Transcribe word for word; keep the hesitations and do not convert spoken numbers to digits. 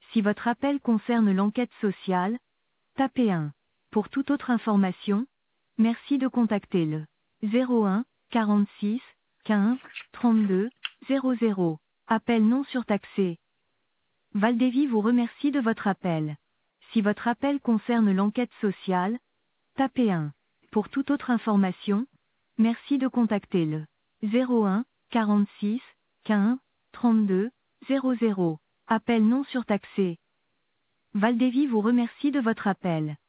Si votre appel concerne l'enquête sociale, tapez un. Pour toute autre information, merci de contacter le zéro un quarante-six quinze trente-deux zéro zéro. Appel non surtaxé. Valdévy vous remercie de votre appel. Si votre appel concerne l'enquête sociale, tapez un. Pour toute autre information, merci de contacter le zéro un quarante-six quinze trente-deux zéro zéro. Appel non surtaxé. Valdévy vous remercie de votre appel.